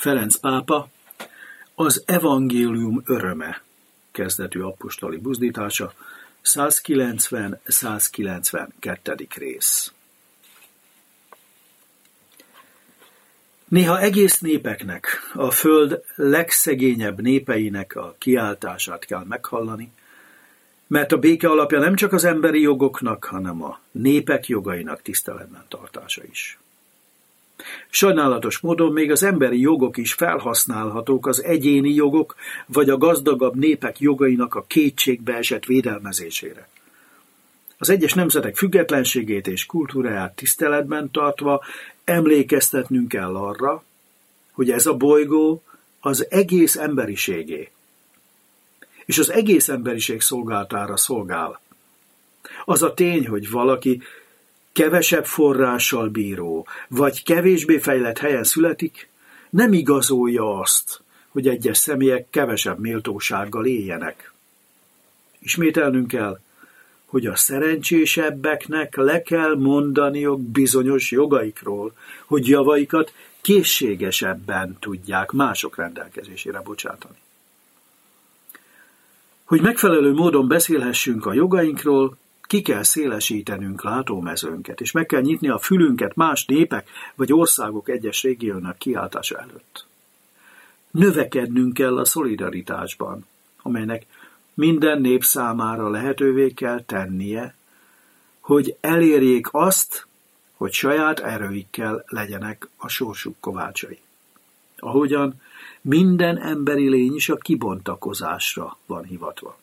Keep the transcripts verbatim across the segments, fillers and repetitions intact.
Ferenc pápa az evangélium öröme kezdetű apostoli buzdítása, százkilencven-százkilencvenkettő. rész. Néha egész népeknek, a föld legszegényebb népeinek a kiáltását kell meghallani, mert a béke alapja nem csak az emberi jogoknak, hanem a népek jogainak tiszteletben tartása is. Sajnálatos módon még az emberi jogok is felhasználhatók az egyéni jogok vagy a gazdagabb népek jogainak a kétségbe esett védelmezésére. Az egyes nemzetek függetlenségét és kultúráját tiszteletben tartva emlékeztetnünk kell arra, hogy ez a bolygó az egész emberiségé, és az egész emberiség szolgáltára szolgál. Az a tény, hogy valaki kevesebb forrással bíró, vagy kevésbé fejlett helyen születik, nem igazolja azt, hogy egyes személyek kevesebb méltósággal éljenek. Ismételnünk kell, hogy a szerencsésebbeknek le kell mondaniuk bizonyos jogaikról, hogy javaikat készségesebben tudják mások rendelkezésére bocsátani. Hogy megfelelő módon beszélhessünk a jogainkról, ki kell szélesítenünk látómezőnket, és meg kell nyitni a fülünket más népek vagy országok egyes régiónak kiáltása előtt. Növekednünk kell a szolidaritásban, amelynek minden nép számára lehetővé kell tennie, hogy elérjék azt, hogy saját erőikkel legyenek a sorsuk kovácsai. Ahogyan minden emberi lény is a kibontakozásra van hivatva.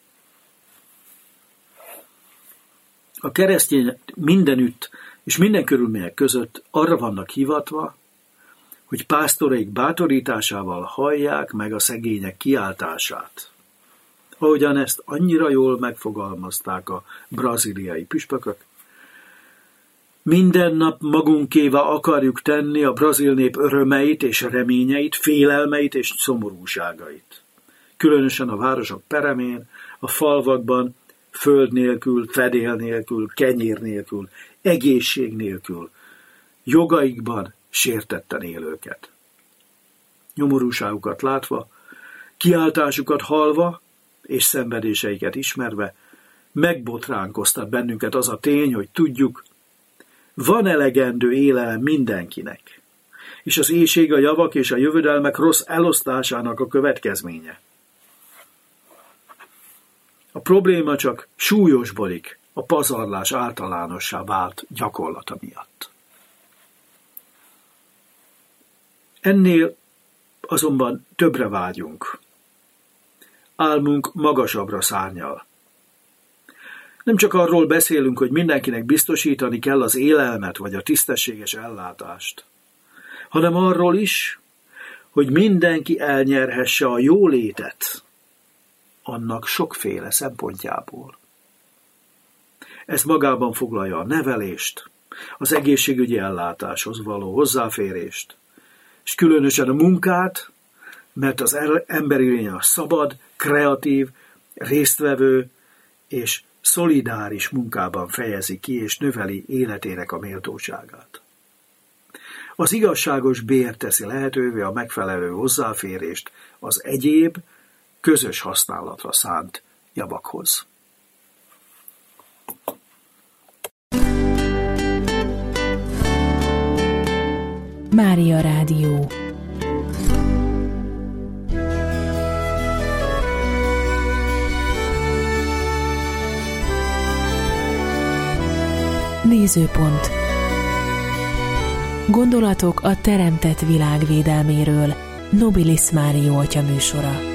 A keresztények mindenütt és minden körülmények között arra vannak hivatva, hogy pásztoraik bátorításával hallják meg a szegények kiáltását. Ahogyan ezt annyira jól megfogalmazták a brazíliai püspökök, minden nap magunkévá akarjuk tenni a brazil nép örömeit és reményeit, félelmeit és szomorúságait. Különösen a városok peremén, a falvakban, föld nélkül, fedél nélkül, kenyér nélkül, egészség nélkül, jogaikban sértetten élőket. Nyomorúságukat látva, kiáltásukat hallva és szenvedéseiket ismerve, megbotránkoztat bennünket az a tény, hogy tudjuk, van elegendő élelem mindenkinek, és az éhség a javak és a jövedelmek rossz elosztásának a következménye. A probléma csak súlyosbodik a pazarlás általánossá vált gyakorlata miatt. Ennél azonban többre vágyunk. Álmunk magasabbra szárnyal. Nem csak arról beszélünk, hogy mindenkinek biztosítani kell az élelmet vagy a tisztességes ellátást, hanem arról is, hogy mindenki elnyerhesse a jólétet, annak sokféle szempontjából. Ez magában foglalja a nevelést, az egészségügyi ellátáshoz való hozzáférést, és különösen a munkát, mert az emberi lény a szabad, kreatív, résztvevő és szolidáris munkában fejezi ki és növeli életének a méltóságát. Az igazságos bér teszi lehetővé a megfelelő hozzáférést az egyéb, közös használatra szánt javakhoz. Mária Rádió. Nézőpont. Gondolatok a teremtett világ védelméről. Nobilis Mário atya műsora.